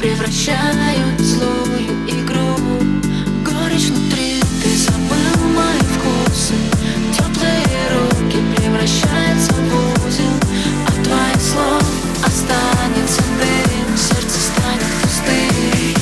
превращают в злую игру. Горечь внутри, ты забыл мои вкусы. Теплые руки превращаются в узел. От твоих слов останется дым, сердце станет пустым.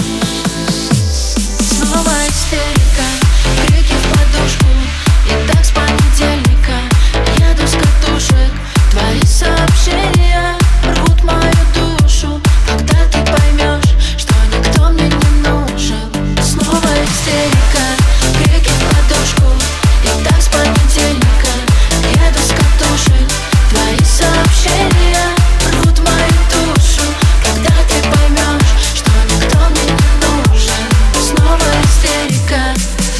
Снова истерика, крики в подушку. И так с понедельника еду с катушек. Твои сообщения рвут мою душу. Когда ты поймешь, что никто мне не нужен. Снова истерика, крики в подушку. И так с понедельника еду с катушек. Твои сообщения рвут мою душу. Когда ты поймешь, что никто мне не нужен. Снова истерика.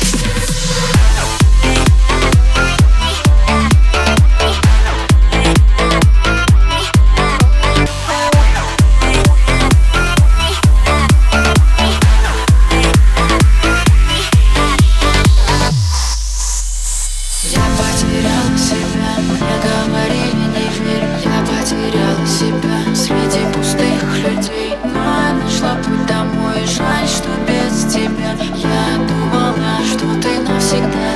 Я потеряла себя, мне говорили не верь. Я потеряла себя среди пустых людей. Но я нашла путь домой, жаль, что без тебя. Я думала, что ты навсегда.